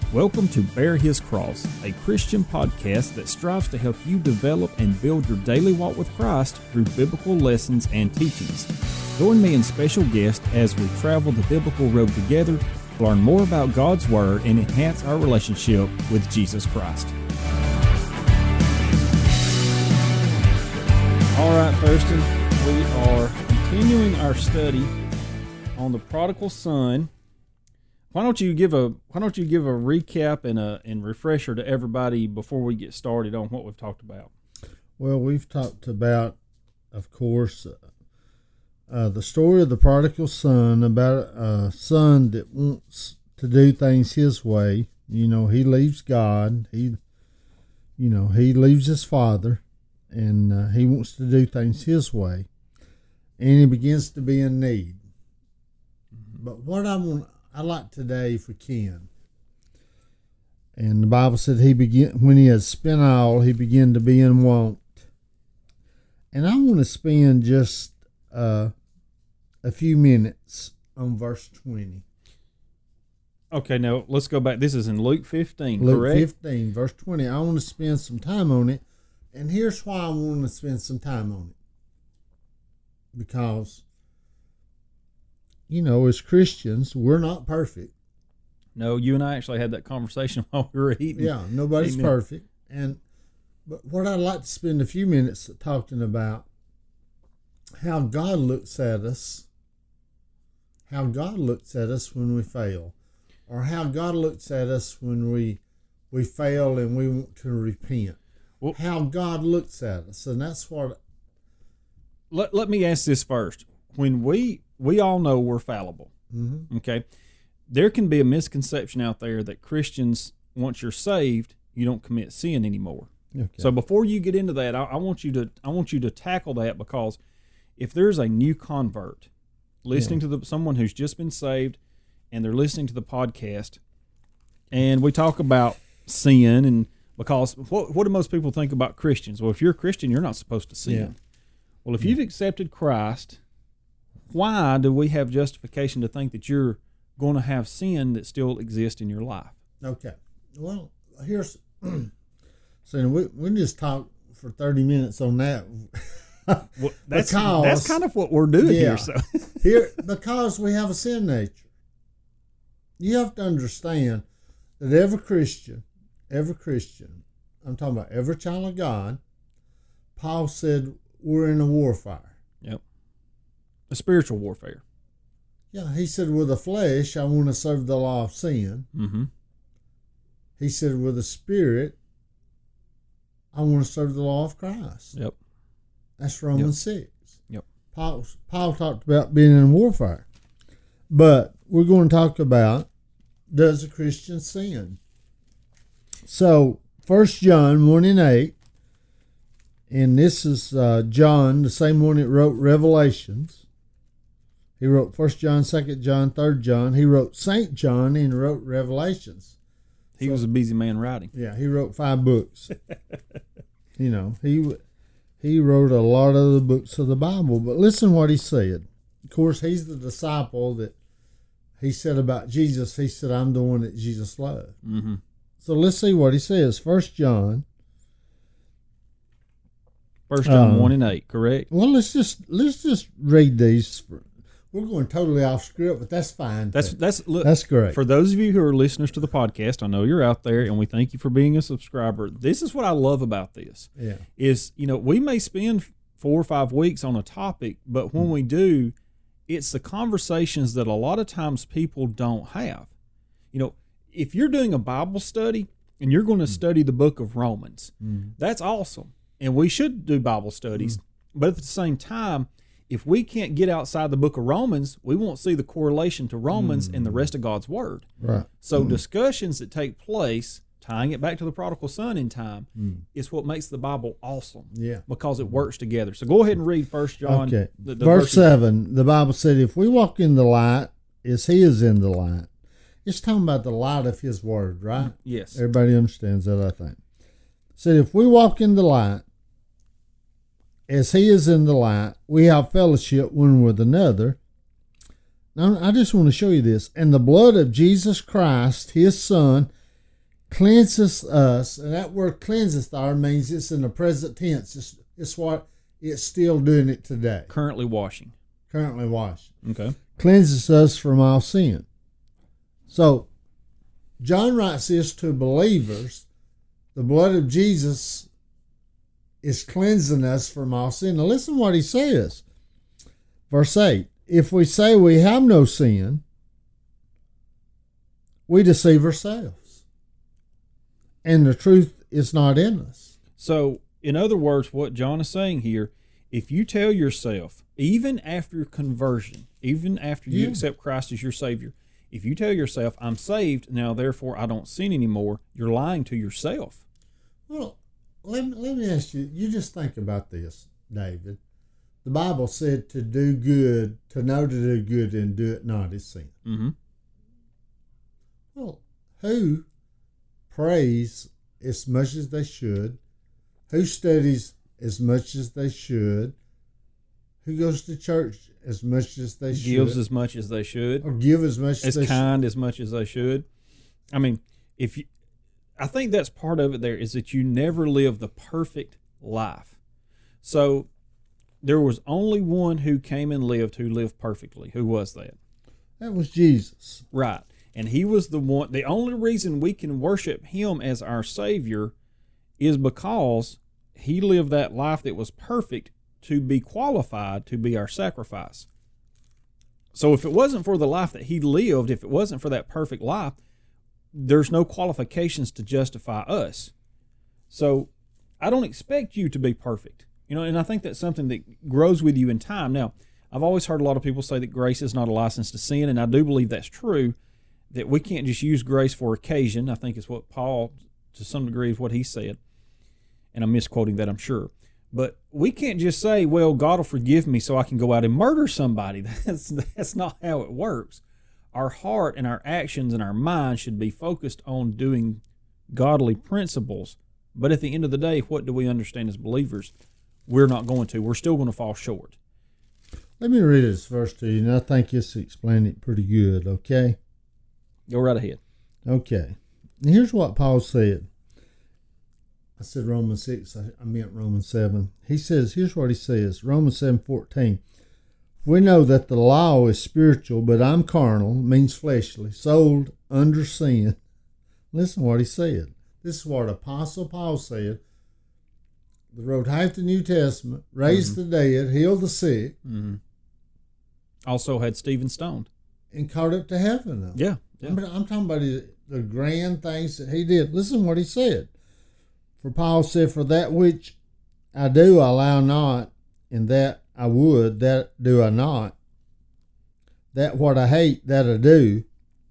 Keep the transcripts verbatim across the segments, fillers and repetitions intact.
Welcome to Bear His Cross, a Christian podcast that strives to help you develop and build your daily walk with Christ through biblical lessons and teachings. Join me and special guests as we travel the biblical road together, learn more about God's Word, and enhance our relationship with Jesus Christ. All right, Thurston, we are continuing our study on the prodigal son. Why don't you give a Why don't you give a recap and a and refresher to everybody before we get started on what we've talked about? Well, we've talked about, of course, uh, uh, the story of the prodigal son, about a son that wants to do things his way. You know, he leaves God. He, you know, he leaves his father, and uh, he wants to do things his way, and he begins to be in need. But what I want. I like today for Ken. And the Bible said he begin when he had spent all, he began to be in want. And I want to spend just uh, a few minutes on verse twenty. Okay, now let's go back. This is in Luke fifteen, Luke correct? fifteen, verse twenty. I want to spend some time on it. And here's why I want to spend some time on it. Because, you know, as Christians, we're not perfect. No, you and I actually had that conversation while we were eating. Yeah, nobody's eating perfect. And but what I'd like to spend a few minutes talking about how God looks at us, how God looks at us when we fail, or how God looks at us when we we fail and we want to repent. Well, how God looks at us, and that's what. Let Let me ask this first. When we we all know we're fallible, mm-hmm. okay? There can be a misconception out there that Christians, once you're saved, you don't commit sin anymore. Okay. So before you get into that, I, I want you to I want you to tackle that, because if there's a new convert listening yeah. to the someone who's just been saved, and they're listening to the podcast, and we talk about sin, and because what what do most people think about Christians? Well, if you're a Christian, you're not supposed to sin. Yeah. Well, if you've accepted Christ, why do we have justification to think that you're going to have sin that still exists in your life? Okay. Well, here's so we we just talk for thirty minutes on that. Well, that's because, that's kind of what we're doing yeah, here. So here because we have a sin nature. You have to understand that every Christian, every Christian, I'm talking about every child of God, Paul said we're in a warfare. Yep. A spiritual warfare. Yeah, he said, with the flesh, I want to serve the law of sin. Mm-hmm. He said, with the spirit, I want to serve the law of Christ. Yep. That's Romans yep. six. Yep. Paul, Paul talked about being in warfare. But we're going to talk about, does a Christian sin? So, First John one and eight, and this is uh, John, the same one that wrote Revelations. He wrote First John, Second John, Third John. He wrote Saint John and wrote Revelations. He so, was a busy man writing. Yeah, he wrote five books. You know, he he wrote a lot of the books of the Bible. But listen what he said. Of course, he's the disciple that he said about Jesus. He said, I'm the one that Jesus loved. Mm-hmm. So let's see what he says. First John. First John um, one and eight, correct? Well, let's just let's just read these. We're going totally off script, but that's fine. That's that's look, that's great. For those of you who are listeners to the podcast, I know you're out there, and we thank you for being a subscriber. This is what I love about this. Yeah, is you know we may spend four or five weeks on a topic, but when mm-hmm. we do, it's the conversations that a lot of times people don't have. You know, if you're doing a Bible study and you're going to mm-hmm. study the book of Romans, mm-hmm. that's awesome. And we should do Bible studies. Mm-hmm. But at the same time, if we can't get outside the book of Romans, we won't see the correlation to Romans mm-hmm. and the rest of God's Word. Right. So mm-hmm. discussions that take place, tying it back to the prodigal son in time, mm-hmm. is what makes the Bible awesome. Yeah. Because it works together. So go ahead and read First John. Okay. The, the Verse verses. seven, the Bible said, if we walk in the light, as he is in the light. It's talking about the light of his word, right? Yes. Everybody understands that, I think. Said, if we walk in the light, as he is in the light, we have fellowship one with another. Now, I just want to show you this. And the blood of Jesus Christ, his son, cleanses us, and that word cleanses there means it's in the present tense. It's, it's what it's still doing it today. Currently washing. Currently washing. Okay. Cleanses us from all sin. So, John writes this to believers. The blood of Jesus is cleansing us from all sin. Now listen what he says. Verse eight. If we say we have no sin, we deceive ourselves, and the truth is not in us. So, in other words, what John is saying here, if you tell yourself, even after conversion, even after you Yeah. accept Christ as your Savior, if you tell yourself, I'm saved, now therefore I don't sin anymore, you're lying to yourself. Well, let me, let me ask you, you just think about this, David. The Bible said to do good, to know to do good and do it not is sin. Mm-hmm. Well, who prays as much as they should? Who studies as much as they should? Who goes to church as much as they should? Gives as much as they should. Or give as much as As they kind as much as they should. I mean, if you, I think that's part of it there is that you never live the perfect life. So there was only one who came and lived who lived perfectly. Who was that? That was Jesus. Right. And he was the one, the only reason we can worship him as our Savior is because he lived that life that was perfect to be qualified to be our sacrifice. So if it wasn't for the life that he lived, if it wasn't for that perfect life, there's no qualifications to justify us. So I don't expect you to be perfect. You know, and I think that's something that grows with you in time. Now, I've always heard a lot of people say that grace is not a license to sin, and I do believe that's true, that we can't just use grace for occasion. I think it's what Paul, to some degree, is what he said. And I'm misquoting that, I'm sure. But we can't just say, well, God will forgive me so I can go out and murder somebody. That's, that's not how it works. Our heart and our actions and our mind should be focused on doing godly principles. But at the end of the day, what do we understand as believers? We're not going to. We're still going to fall short. Let me read this verse to you, and I think it's explained it pretty good, okay? Go right ahead. Okay. And here's what Paul said. I said Romans six, I, I meant Romans seven. He says, here's what he says, Romans seven fourteen. We know that the law is spiritual, but I'm carnal, means fleshly, sold under sin. Listen to what he said. This is what Apostle Paul said. That wrote half the New Testament, raised mm-hmm. the dead, healed the sick. Mm-hmm. Also had Stephen stoned. And caught up to heaven. Though. Yeah. yeah. I'm, I'm talking about the, the grand things that he did. Listen to what he said. For Paul said, for that which I do I allow not, and that I would, that do I not. That what I hate, that I do.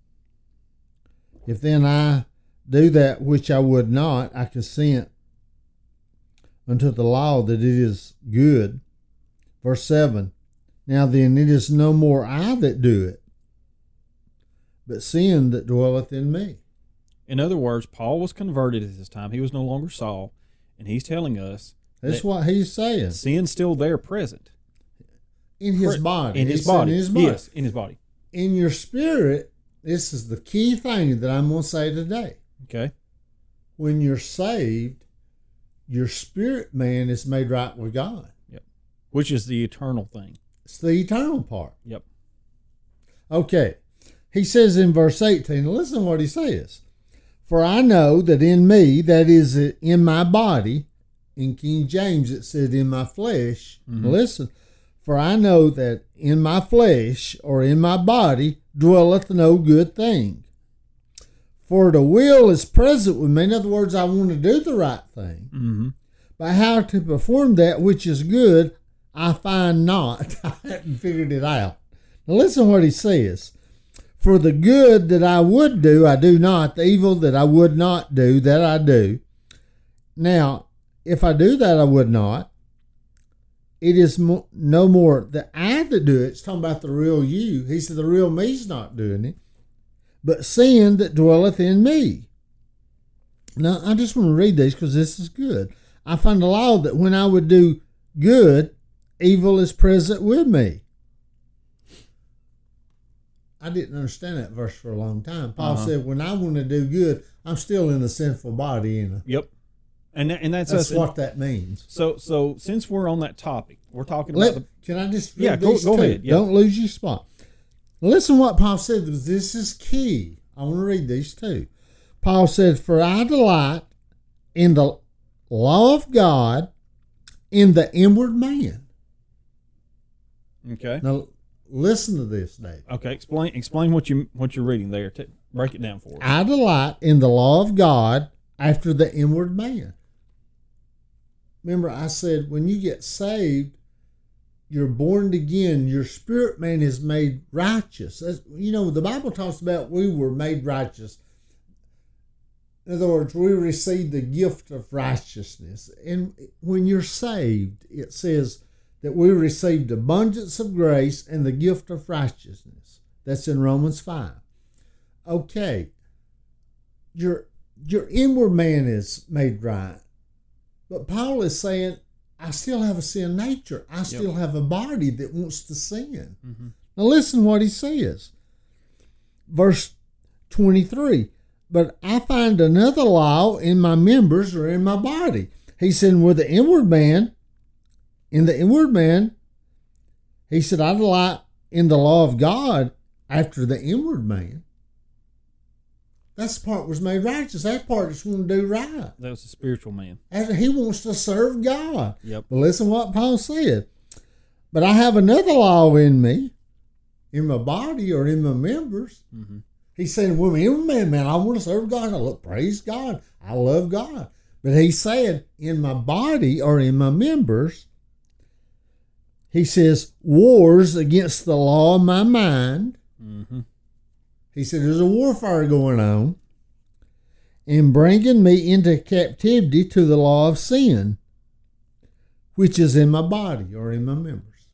If then I do that which I would not, I consent unto the law that it is good. Verse seven. Now then, it is no more I that do it, but sin that dwelleth in me. In other words, Paul was converted at this time. He was no longer Saul, and he's telling us that's what he's saying. Sin's still there, present in his Pre- body. In his body. in his body. Yes, in his body. In your spirit, this is the key thing that I'm going to say today. Okay. When you're saved, your spirit man is made right with God. Yep. Which is the eternal thing. It's the eternal part. Yep. Okay. He says in verse eighteen, listen to what he says. For I know that in me, that is in my body, in King James it said in my flesh. Mm-hmm. Listen, for I know that in my flesh or in my body dwelleth no good thing. For the will is present with me. In other words, I want to do the right thing. Mm-hmm. But how to perform that which is good, I find not. I haven't figured it out. Now listen to what he says. For the good that I would do, I do not. The evil that I would not do, that I do. Now, if I do that I would not, it is mo- no more the I that do it. It's talking about the real you. He said the real me's not doing it. But sin that dwelleth in me. Now, I just want to read these because this is good. I find the law that when I would do good, evil is present with me. I didn't understand that verse for a long time. Paul uh-huh. said, when I want to do good, I'm still in a sinful body, ain't I? Yep. And that, and that's, That's us. what that means. So so since we're on that topic, we're talking Let, about the, can I just read yeah, go, these go two? ahead. Yeah. Don't lose your spot. Listen what Paul said, because this is key. I want to read these two. Paul said, "For I delight in the law of God in the inward man." Okay. Now, listen to this, Dave. Okay. Explain explain what you what you're reading there. T- break it down for us. I delight in the law of God after the inward man. Remember, I said when you get saved, you're born again. Your spirit man is made righteous. As, you know, the Bible talks about we were made righteous. In other words, we received the gift of righteousness. And when you're saved, it says that we received abundance of grace and the gift of righteousness. That's in Romans five. Okay, your, your inward man is made right. But Paul is saying, I still have a sin nature. I still yep. have a body that wants to sin. Mm-hmm. Now listen what he says. Verse twenty-three. But I find another law in my members or in my body. He said, with the inward man, in the inward man, he said, I delight in the law of God after the inward man. That's the part was made righteous. That part just want to do right. That was the spiritual man. As he wants to serve God. Yep. But listen what Paul said. But I have another law in me, in my body or in my members. Mm-hmm. He's saying, well, man, man, I want to serve God. I look, praise God. I love God. But he said, in my body or in my members, he says, wars against the law of my mind. Mm-hmm. He said, there's a warfare going on in bringing me into captivity to the law of sin, which is in my body or in my members.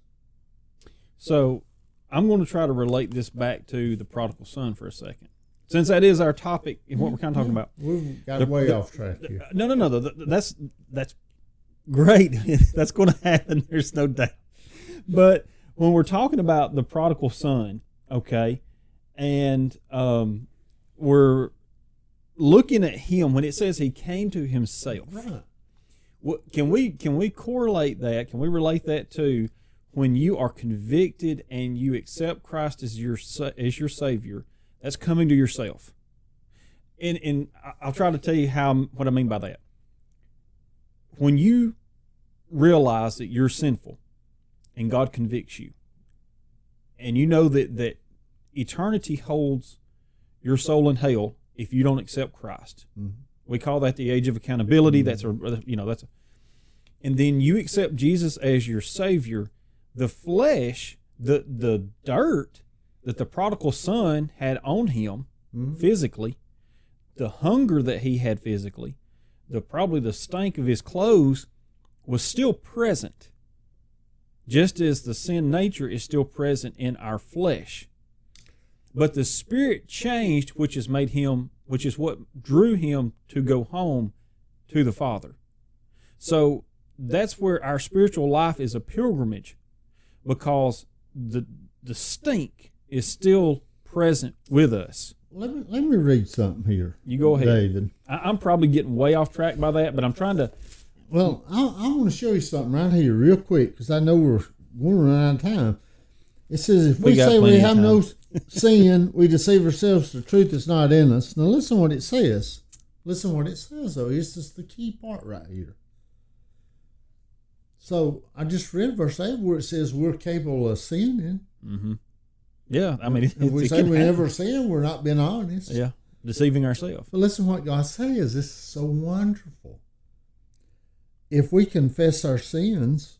So I'm going to try to relate this back to the prodigal son for a second, since that is our topic and what we're kind of talking about. We've got the, way the, off track here. No, no, no. The, the, that's that's great. That's going to happen. There's no doubt. But when we're talking about the prodigal son, okay, and um, we're looking at him when it says he came to himself. Right. What, can we can we correlate that? Can we relate that to when you are convicted and you accept Christ as your as your Savior? That's coming to yourself. And and I'll try to tell you how what I mean by that. When you realize that you're sinful, and God convicts you, and you know that that eternity holds your soul in hell if you don't accept Christ. Mm-hmm. We call that the age of accountability. Mm-hmm. That's a you know that's a, and then you accept Jesus as your Savior. The flesh, the the dirt that the prodigal son had on him mm-hmm. physically, the hunger that he had physically, the probably the stank of his clothes was still present. Just as the sin nature is still present in our flesh. But the spirit changed, which has made him, which is what drew him to go home to the Father. So that's where our spiritual life is a pilgrimage, because the the stink is still present with us. Let me let me read something here. You go ahead, David. I, I'm probably getting way off track by that, but I'm trying to. Well, I, I want to show you something right here real quick, because I know we're going to run out of time. It says, if we, we say we have no sin, we deceive ourselves, the truth is not in us. Now listen what it says. Listen what it says, though. This is the key part right here. So I just read verse eight where it says we're capable of sinning. Mm-hmm. Yeah, I mean, if we say we never sin, we're not being honest. Yeah, deceiving ourselves. But listen what God says. This is so wonderful. If we confess our sins,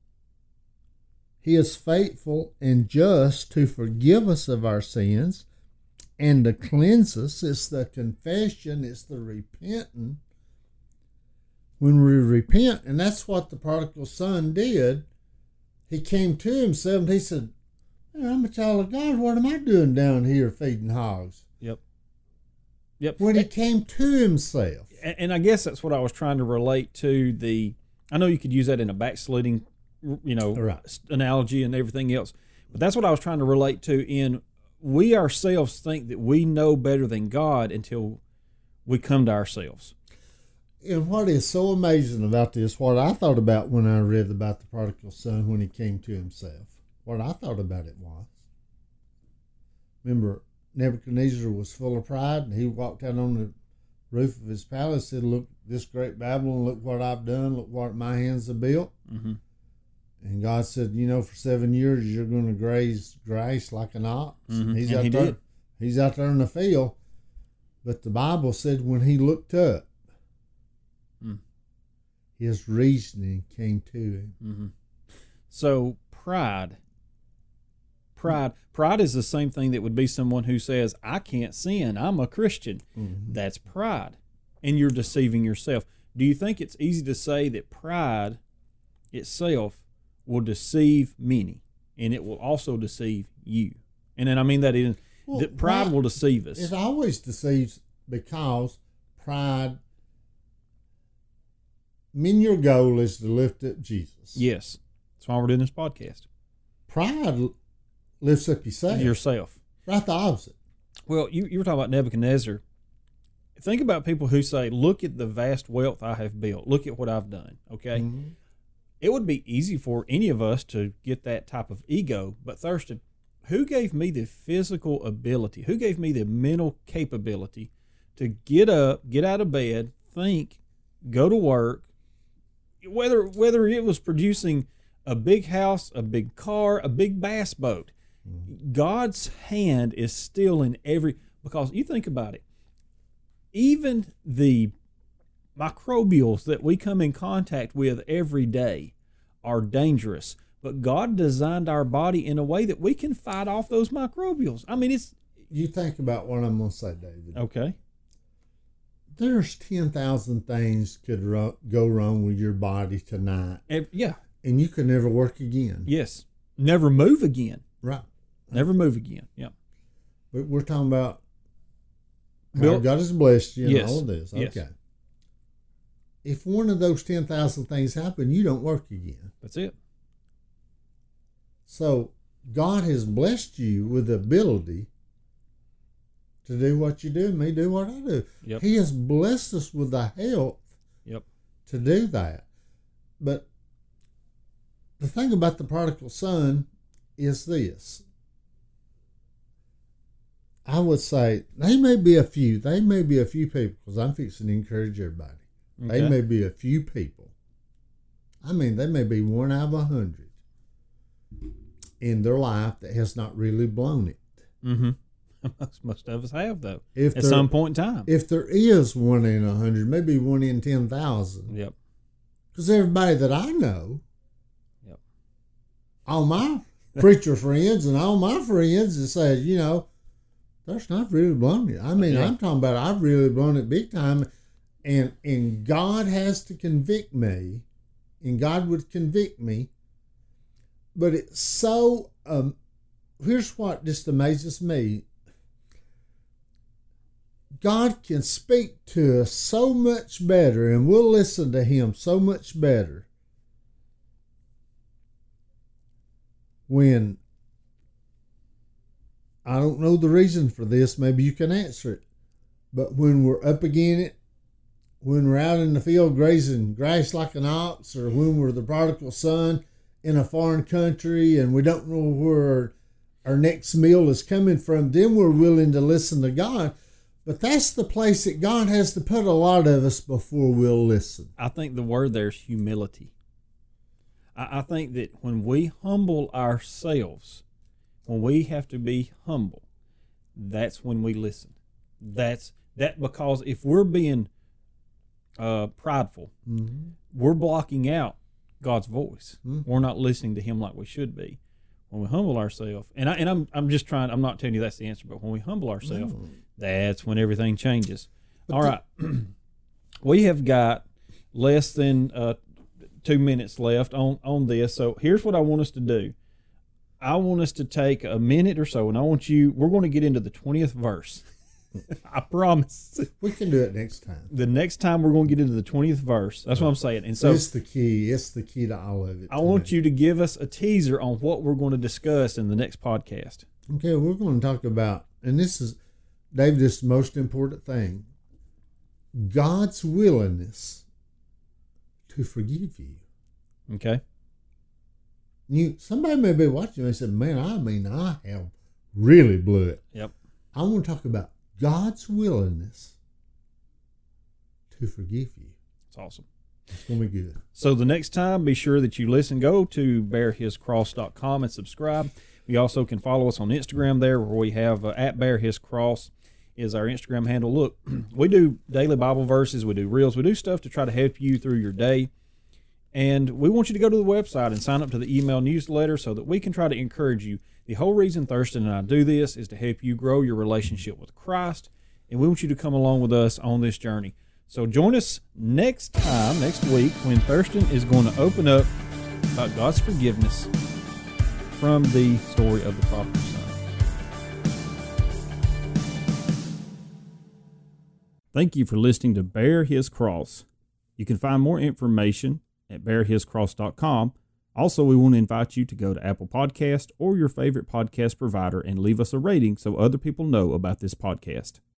He is faithful and just to forgive us of our sins and to cleanse us. It's the confession, it's the repenting. When we repent, and that's what the prodigal son did, he came to himself and he said, man, I'm a child of God. What am I doing down here feeding hogs? Yep. Yep. When he came to himself. And, and I guess that's what I was trying to relate to the, I know you could use that in a backsliding, you know, right. analogy and everything else, but that's what I was trying to relate to in we ourselves think that we know better than God until we come to ourselves. And what is so amazing about this, what I thought about when I read about the prodigal son when he came to himself, what I thought about it was, remember, Nebuchadnezzar was full of pride, and he walked out on the roof of his palace and said, look, this great Babylon, look what I've done, look what my hands have built. Mm-hmm. And God said, you know, for seven years you're going to graze grass like an ox. Mm-hmm. He's and out he there, did. He's out there in the field. But the Bible said when he looked up, mm. his reasoning came to him. Mm-hmm. So pride, pride, pride is the same thing that would be someone who says, I can't sin, I'm a Christian. Mm-hmm. That's pride. And you're deceiving yourself. Do you think it's easy to say that pride itself will deceive many, and it will also deceive you? And then I mean that in well, that pride right. will deceive us. It always deceives because pride. I mean, your goal is to lift up Jesus. Yes, that's why we're doing this podcast. Pride lifts up yourself. Yourself. Right, the opposite. Well, you you were talking about Nebuchadnezzar. Think about people who say, "Look at the vast wealth I have built. Look at what I've done." Okay. Mm-hmm. It would be easy for any of us to get that type of ego, but Thurston, who gave me the physical ability, who gave me the mental capability to get up, get out of bed, think, go to work, whether whether it was producing a big house, a big car, a big bass boat, mm-hmm. God's hand is still in every, because you think about it, even the microbials that we come in contact with every day are dangerous, but God designed our body in a way that we can fight off those microbials. I mean, it's... You think about what I'm going to say, David. Okay. There's ten thousand things could ro- go wrong with your body tonight. Every, yeah. And you could never work again. Yes. Never move again. Right. Never move again. Yeah. But we're talking about Bill, how God has blessed you and yes, all of this. Okay. Yes. If one of those ten thousand things happen, you don't work again. That's it. So God has blessed you with the ability to do what you do and me do what I do. Yep. He has blessed us with the health yep. to do that. But the thing about the prodigal son is this. I would say they may be a few. They may be a few people, because I'm fixing to encourage everybody. Okay. They may be a few people. I mean, they may be one out of a hundred in their life that has not really blown it. Mm-hmm. Most, most of us have, though, if at there, some point in time. If there is one in a hundred, maybe one in ten thousand. Yep. Because everybody that I know, yep. all my preacher friends and all my friends that said, you know, that's not really blown it. I mean, yeah. I'm talking about I've really blown it big time. And and God has to convict me, and God would convict me. But it's so, um, here's what just amazes me. God can speak to us so much better, and we'll listen to him so much better when, I don't know the reason for this, maybe you can answer it, but when we're up against it, when we're out in the field grazing grass like an ox, or when we're the prodigal son in a foreign country and we don't know where our next meal is coming from, then we're willing to listen to God. But that's the place that God has to put a lot of us before we'll listen. I think the word there is humility. I, I think that when we humble ourselves, when we have to be humble, that's when we listen. That's that because if we're being Uh, prideful, mm-hmm. we're blocking out God's voice. Mm-hmm. We're not listening to him like we should be. When we humble ourselves, and I and I'm I'm just trying. I'm not telling you that's the answer, but when we humble ourselves, no. that's when everything changes. But All the, right, we have got less than uh, two minutes left on on this. So here's what I want us to do. I want us to take a minute or so, and I want you. We're going to get into the twentieth verse. I promise. We can do it next time. The next time we're going to get into the twentieth verse. That's what I'm saying. And so it's the key. It's the key to all of it. I want me. you to give us a teaser on what we're going to discuss in the next podcast. Okay, we're going to talk about, and this is, Dave, this is the most important thing. God's willingness to forgive you. Okay. You somebody may be watching and say, man, I mean, I have really blew it. Yep. I want to talk about God's willingness to forgive you. It's awesome. It's going to be good. So the next time, be sure that you listen. Go to bear his cross dot com and subscribe. You also can follow us on Instagram there, where we have uh, at bear his cross is our Instagram handle. Look, we do daily Bible verses. We do reels. We do stuff to try to help you through your day. And we want you to go to the website and sign up to the email newsletter so that we can try to encourage you. The whole reason Thurston and I do this is to help you grow your relationship with Christ, and we want you to come along with us on this journey. So join us next time, next week, when Thurston is going to open up about God's forgiveness from the story of the prodigal son. Thank you for listening to Bear His Cross. You can find more information at bear his cross dot com. Also, we want to invite you to go to Apple Podcast or your favorite podcast provider and leave us a rating so other people know about this podcast.